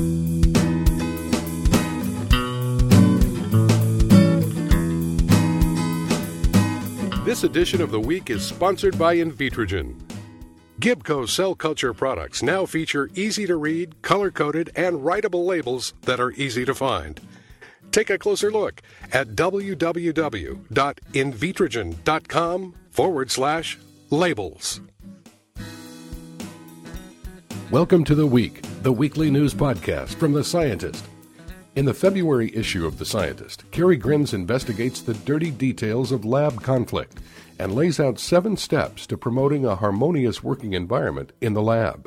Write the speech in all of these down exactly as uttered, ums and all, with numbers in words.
This edition of The Week is sponsored by Invitrogen. Gibco cell culture products now feature easy-to-read, color-coded, and writable labels that are easy to find. Take a closer look at www.invitrogen.com forward slash labels. Welcome to The Week, the weekly news podcast from The Scientist. In the February issue of The Scientist, Kerry Grins investigates the dirty details of lab conflict and lays out seven steps to promoting a harmonious working environment in the lab.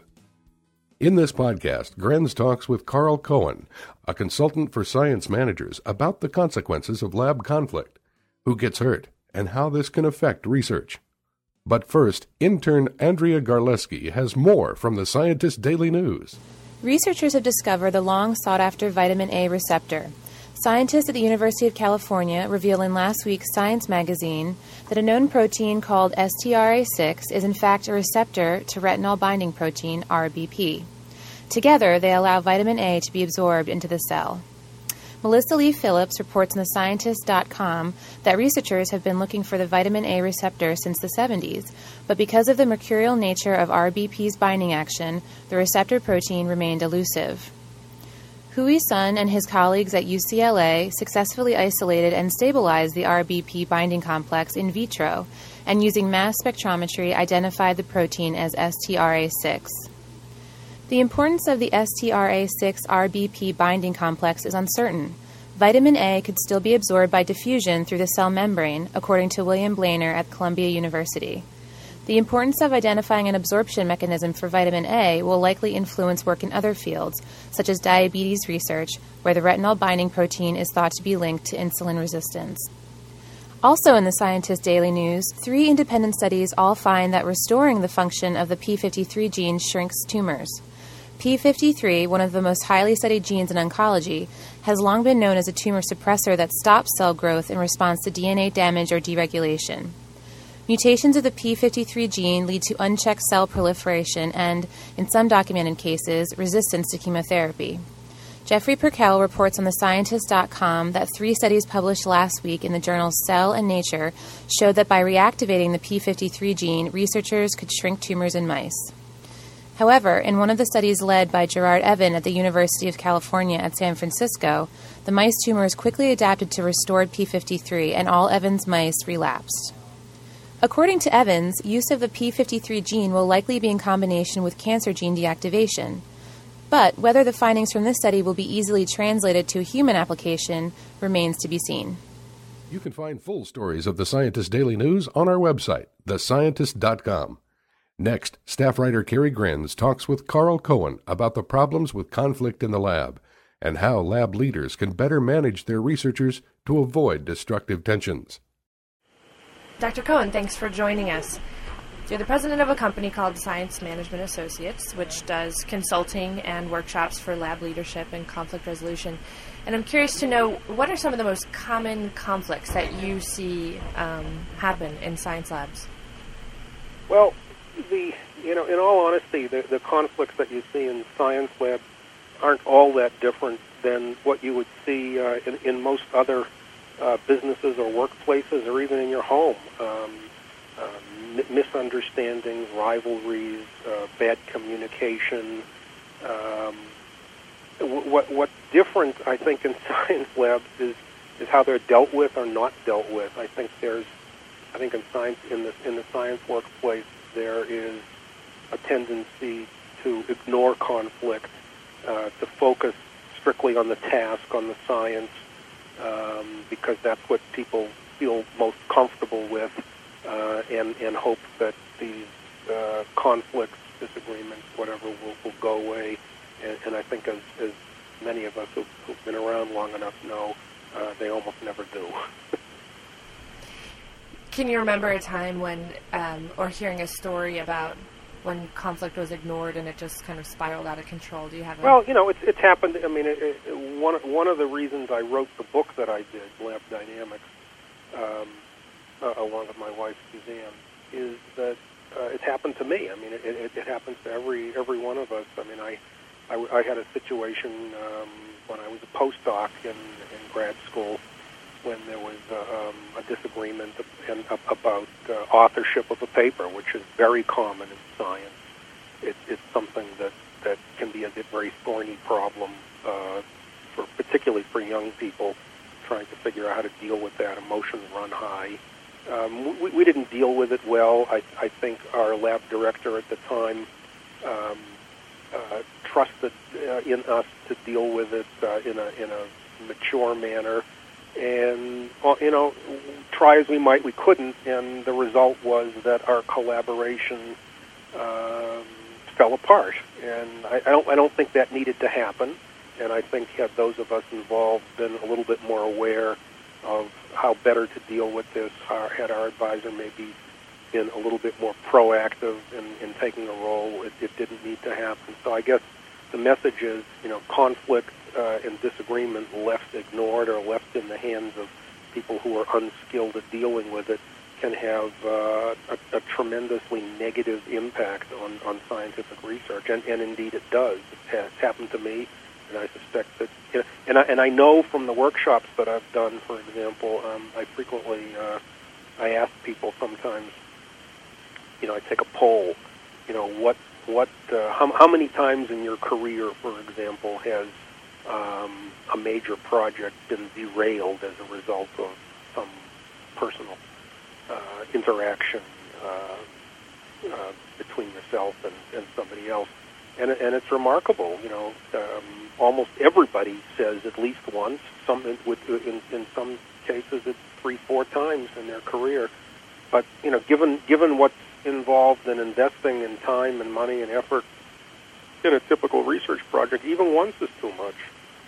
In this podcast, Grins talks with Carl Cohen, a consultant for science managers, about the consequences of lab conflict, who gets hurt, and how this can affect research. But first, intern Andrea Garleski has more from The Scientist Daily News. Researchers have discovered the long-sought-after vitamin A receptor. Scientists at the University of California revealed in last week's Science magazine that a known protein called S T R A six is in fact a receptor to retinol-binding protein, R B P. Together, they allow vitamin A to be absorbed into the cell. Melissa Lee Phillips reports on the scientist dot com that researchers have been looking for the vitamin A receptor since the seventies, but because of the mercurial nature of R B P's binding action, the receptor protein remained elusive. Hui Sun and his colleagues at U C L A successfully isolated and stabilized the R B P binding complex in vitro, and using mass spectrometry identified the protein as S T R A six. The importance of the S T R A six R B P binding complex is uncertain. Vitamin A could still be absorbed by diffusion through the cell membrane, according to William Blainer at Columbia University. The importance of identifying an absorption mechanism for vitamin A will likely influence work in other fields, such as diabetes research, where the retinol binding protein is thought to be linked to insulin resistance. Also in the Scientist Daily News, three independent studies all find that restoring the function of the p fifty-three gene shrinks tumors. p fifty-three, one of the most highly studied genes in oncology, has long been known as a tumor suppressor that stops cell growth in response to D N A damage or deregulation. Mutations of the p fifty-three gene lead to unchecked cell proliferation and, in some documented cases, resistance to chemotherapy. Jeffrey Perkel reports on the scientist dot com that three studies published last week in the journals Cell and Nature showed that by reactivating the p fifty-three gene, researchers could shrink tumors in mice. However, in one of the studies led by Gerard Evan at the University of California at San Francisco, the mice tumors quickly adapted to restored p fifty-three and all Evans mice relapsed. According to Evans, use of the p fifty-three gene will likely be in combination with cancer gene deactivation. But whether the findings from this study will be easily translated to a human application remains to be seen. You can find full stories of the Scientist Daily News on our website, the scientist dot com. Next, staff writer Kerry Grins talks with Carl Cohen about the problems with conflict in the lab and how lab leaders can better manage their researchers to avoid destructive tensions. Doctor Cohen, thanks for joining us. You're the president of a company called Science Management Associates, which does consulting and workshops for lab leadership and conflict resolution. And I'm curious to know, what are some of the most common conflicts that you see um, happen in science labs? Well, the you know, in all honesty, the, the conflicts that you see in science labs aren't all that different than what you would see uh, in, in most other uh, businesses or workplaces, or even in your home. Um, uh, m- misunderstandings, rivalries, uh, bad communication. Um, w- what what's different, I think, in science labs is is how they're dealt with or not dealt with. I think there's, I think in science in the in the science workplace, there is a tendency to ignore conflict, uh, to focus strictly on the task, on the science, um, because that's what people feel most comfortable with, uh, and, and hope that these uh, conflicts, disagreements, whatever, will, will go away. And, and I think as, as many of us who've, who've been around long enough know, uh, they almost never do. Can you remember a time when, um, or hearing a story about when conflict was ignored and it just kind of spiraled out of control? Do you have? A well, you know, it's it's happened. I mean, it, it, one one of the reasons I wrote the book that I did, Lab Dynamics, um, uh, along with my wife Suzanne, is that uh, it's happened to me. I mean, it, it, it happens to every every one of us. I mean, I I, I had a situation um, when I was a postdoc in, in grad school when there was uh, um, a disagreement in, about uh, authorship of a paper, which is very common in science. It, it's something that, that can be a very thorny problem, uh, for particularly for young people trying to figure out how to deal with that. Emotions run high. Um, we, we didn't deal with it well. I, I think our lab director at the time um, uh, trusted uh, in us to deal with it uh, in a in a mature manner. And, you know, try as we might, we couldn't, and the result was that our collaboration um, fell apart. And I, I don't I don't think that needed to happen. And I think had those of us involved been a little bit more aware of how better to deal with this, our, had our advisor maybe been a little bit more proactive in, in taking a role, it, it didn't need to happen. So I guess the message is, you know, conflict uh, and disagreement left ignored or left in the hands of people who are unskilled at dealing with it can have uh, a, a tremendously negative impact on, on scientific research, and, and indeed it does. It has happened to me. And I suspect that, you know, and I and I know from the workshops that I've done, for example, um, I frequently uh, I ask people sometimes, you know, I take a poll, you know, what what uh, how how many times in your career, for example, has um, a major project been derailed as a result of some personal uh, interaction uh, uh, between yourself and, and somebody else. And, and it's remarkable, you know. Um, almost everybody says at least once. Some, in, with, in, in some cases, it's three, four times in their career. But you know, given given what's involved in investing in time and money and effort in a typical research project, even once is too much.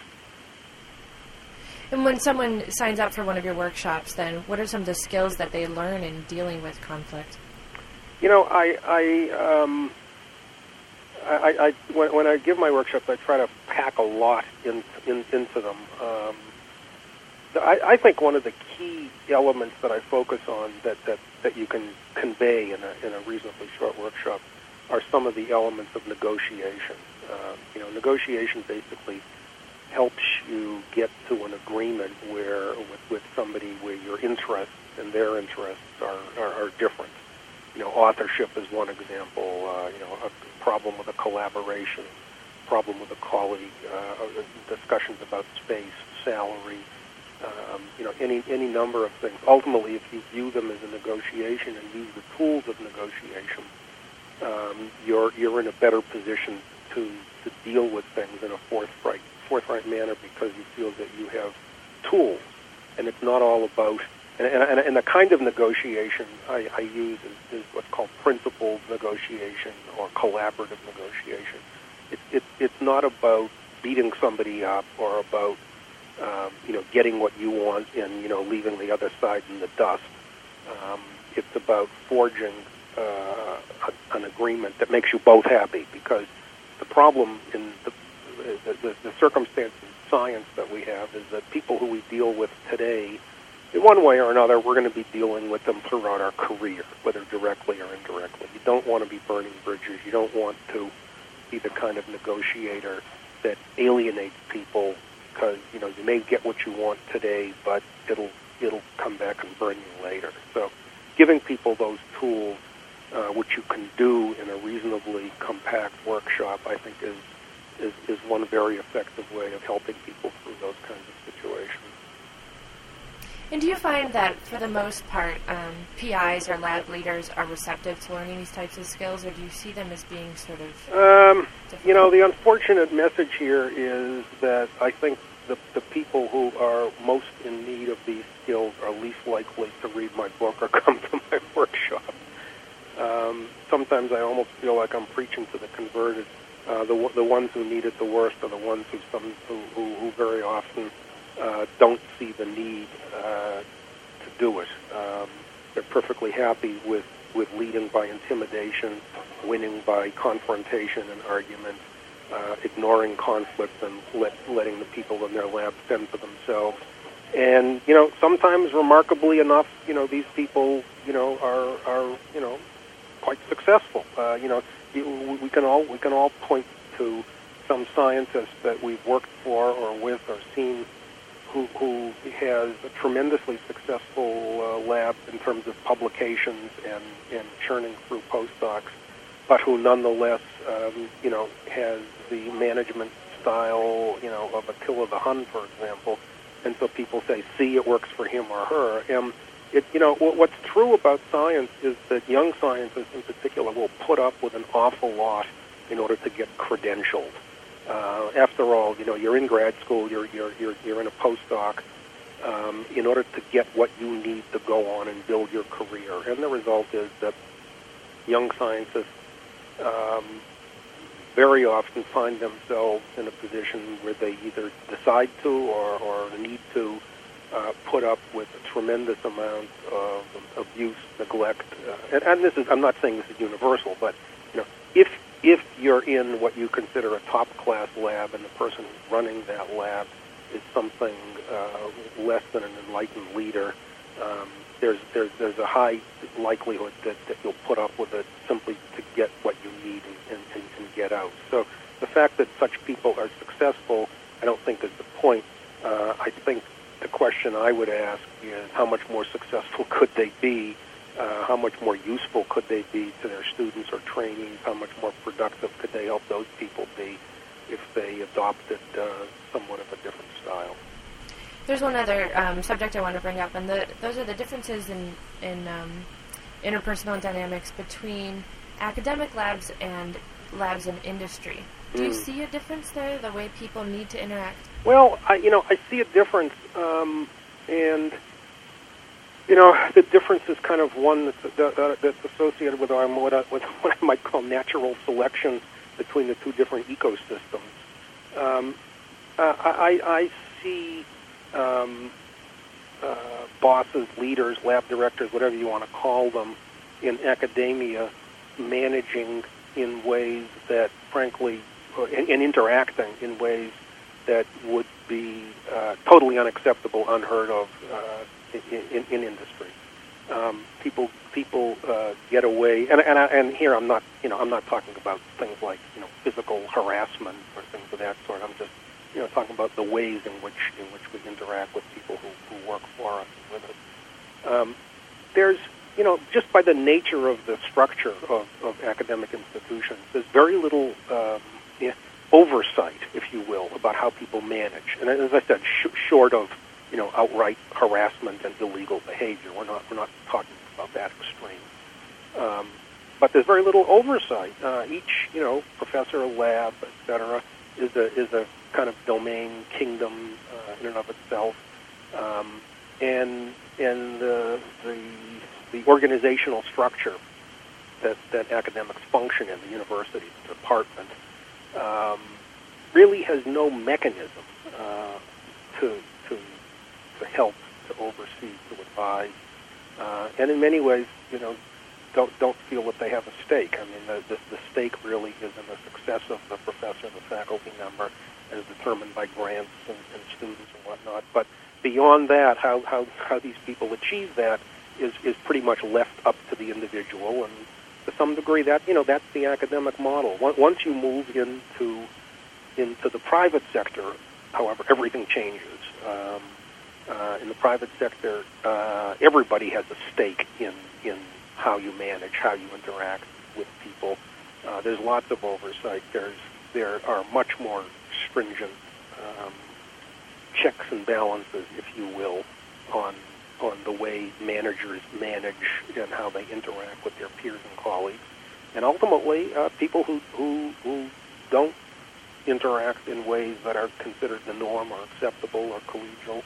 And when someone signs up for one of your workshops, then what are some of the skills that they learn in dealing with conflict? You know, I. I um, I, I, when, when I give my workshops, I try to pack a lot in, in, into them. Um, I, I think one of the key elements that I focus on that, that, that you can convey in a, in a reasonably short workshop are some of the elements of negotiation. Uh, you know, negotiation basically helps you get to an agreement where with, with somebody where your interests and their interests are, are, are different. You know, authorship is one example. Uh, you know, a problem with a collaboration, problem with a colleague, uh, discussions about space, salary. Um, you know, any any number of things. Ultimately, if you view them as a negotiation and use the tools of negotiation, um, you're you're in a better position to to deal with things in a forthright forthright manner because you feel that you have tools, and it's not all about. And, and, and the kind of negotiation I, I use is, is what's called principled negotiation or collaborative negotiation. It, it, it's not about beating somebody up or about um, you know getting what you want and you know leaving the other side in the dust. Um, it's about forging uh, a, an agreement that makes you both happy. Because the problem in the the, the, the circumstance in science that we have is that people who we deal with today, in one way or another, we're going to be dealing with them throughout our career, whether directly or indirectly. You don't want to be burning bridges. You don't want to be the kind of negotiator that alienates people because, you know, you may get what you want today, but it'll it'll come back and burn you later. So giving people those tools, uh, which you can do in a reasonably compact workshop, I think is, is, is one very effective way of helping people through those kinds of situations. And do you find that, for the most part, um, P Is or lab leaders are receptive to learning these types of skills, or do you see them as being sort of um, you know, the unfortunate message here is that I think the, the people who are most in need of these skills are least likely to read my book or come to my workshop. Um, sometimes I almost feel like I'm preaching to the converted. Uh, the, the ones who need it the worst are the ones who, some, who, who, who very often Uh, don't see the need uh, to do it. Um, they're perfectly happy with, with leading by intimidation, winning by confrontation and argument, uh, ignoring conflict and let, letting the people in their lab fend for themselves. And, you know, sometimes, remarkably enough, you know, these people, you know, are, are you know, quite successful. Uh, you know, we can all we can all point to some scientist that we've worked for or with or seen who, who has a tremendously successful uh, lab in terms of publications and, and churning through postdocs, but who nonetheless, um, you know, has the management style, you know, of Attila the Hun, for example. And so people say, see, it works for him or her. And, it, you know, what's true about science is that young scientists in particular will put up with an awful lot in order to get credentialed. Uh, after all, you know, you're in grad school, you're you're you're, you're in a postdoc. Um, in order to get what you need to go on and build your career, and the result is that young scientists um, very often find themselves in a position where they either decide to or, or need to uh, put up with a tremendous amount of abuse, neglect, uh, and, and this is—I'm not saying this is universal, but you know, if If you're in what you consider a top-class lab and the person running that lab is something uh, less than an enlightened leader, um, there's, there's, there's a high likelihood that, that you'll put up with it simply to get what you need and, and, and get out. So the fact that such people are successful, I don't think is the point. Uh, I think the question I would ask is how much more successful could they be? Uh, how much more useful could they be to their students or trainees? How much more productive could they help those people be if they adopted uh, somewhat of a different style? There's one other um, subject I want to bring up, and the, those are the differences in, in um, interpersonal dynamics between academic labs and labs in industry. Do you mm. see a difference there, the way people need to interact? Well, I, you know, I see a difference, um, and... You know, the difference is kind of one that's, that, that's associated with, um, what, I, with what I might call natural selection between the two different ecosystems. Um, uh, I, I see um, uh, bosses, leaders, lab directors, whatever you want to call them, in academia managing in ways that, frankly, uh, and, and interacting in ways that would be uh, totally unacceptable, unheard of, uh, In, in, in industry. Um, people people uh, get away, and and, I, and here I'm not you know I'm not talking about things like you know physical harassment or things of that sort. I'm just you know talking about the ways in which in which we interact with people who, who work for us and with us. Um, there's you know just by the nature of the structure of, of academic institutions, there's very little um, yeah, oversight, if you will, about how people manage. And as I said, sh- short of you know, outright harassment and illegal behavior. We're not we're not talking about that extreme. Um, but there's very little oversight. Uh, each you know professor, lab, et cetera, is a is a kind of domain kingdom uh, in and of itself, um, and and the, the the organizational structure that that academics function in, the university, the department, um, really has no mechanism uh, to to to help, to oversee, to advise, uh, and in many ways, you know, don't don't feel that they have a stake. I mean, the, the, the stake really is in the success of the professor, the faculty member, as determined by grants and, and students and whatnot. But beyond that, how, how, how these people achieve that is, is pretty much left up to the individual, and to some degree, that you know, that's the academic model. Once you move into into the private sector, however, everything changes. Um, Uh, in the private sector, uh, everybody has a stake in, in how you manage, how you interact with people. Uh, there's lots of oversight. There's there are much more stringent um, checks and balances, if you will, on on the way managers manage and how they interact with their peers and colleagues. And ultimately, uh, people who, who who don't interact in ways that are considered the norm or acceptable or collegial,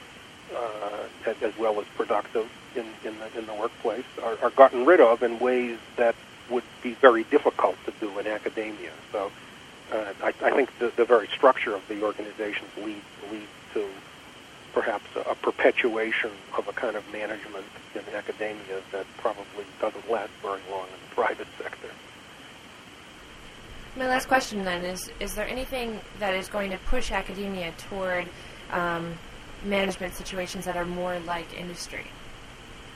Uh, as, as well as productive in, in, the, in the workplace, are, are gotten rid of in ways that would be very difficult to do in academia. So uh, I, I think the, the very structure of the organizations leads lead to perhaps a, a perpetuation of a kind of management in academia that probably doesn't last very long in the private sector. My last question then is, is there anything that is going to push academia toward um, management situations that are more like industry?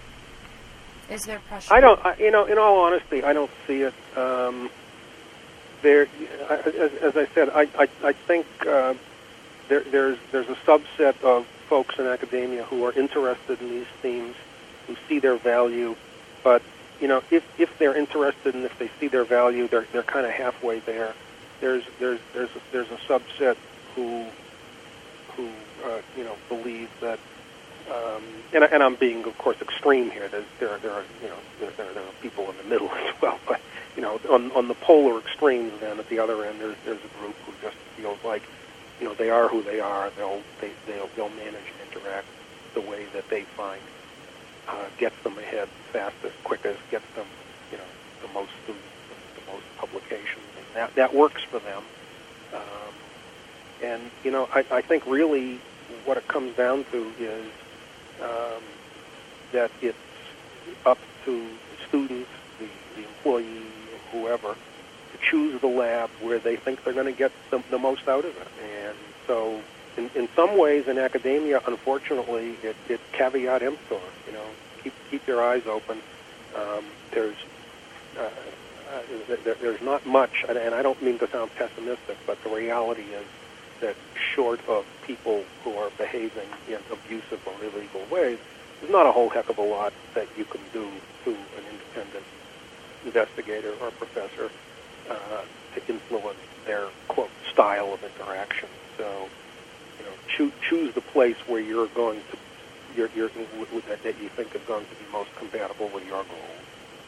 Is there pressure? I don't. I, you know, in all honesty, I don't see it. Um, there, as, as I said, I, I, I think uh, there, there's there's a subset of folks in academia who are interested in these themes, who see their value, but you know, if, if they're interested and if they see their value, they're they're kind of halfway there. There's there's there's a, there's a subset who who uh, you know believe that, um, and and I'm being of course extreme here. There's, there there are you know there, there are people in the middle as well, but you know on on the polar extremes, then at the other end there's there's a group who just feels like you know they are who they are. They'll they they'll they'll manage and interact the way that they find uh, gets them ahead fastest, quickest, gets them you know the most students, the most publications, and that that works for them. Um, and you know I, I think really what it comes down to is um, that it's up to the students, the, the employee, whoever, to choose the lab where they think they're going to get the, the most out of it. And so in, in some ways in academia, unfortunately, it, it caveat emptor, you know, keep, keep your eyes open. Um, there's uh, uh, there, there's not much, and, and I don't mean to sound pessimistic, but the reality is that short of people who are behaving in abusive or illegal ways, there's not a whole heck of a lot that you can do to an independent investigator or professor uh, to influence their, quote, style of interaction. So, you know, choose, choose the place where you're going to, you're, you're, that, that you think is going to be most compatible with your goals.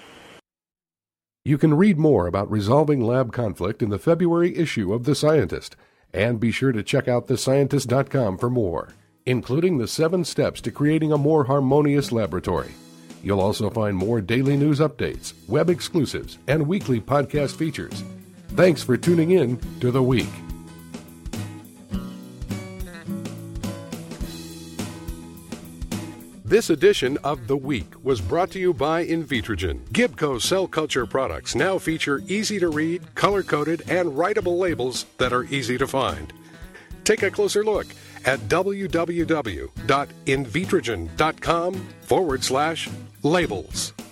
You can read more about resolving lab conflict in the February issue of The Scientist, and be sure to check out the scientist dot com for more, including the seven steps to creating a more harmonious laboratory. You'll also find more daily news updates, web exclusives, and weekly podcast features. Thanks for tuning in to The Week. This edition of The Week was brought to you by Invitrogen. Gibco cell culture products now feature easy-to-read, color-coded, and writable labels that are easy to find. Take a closer look at www.invitrogen.com forward slash labels.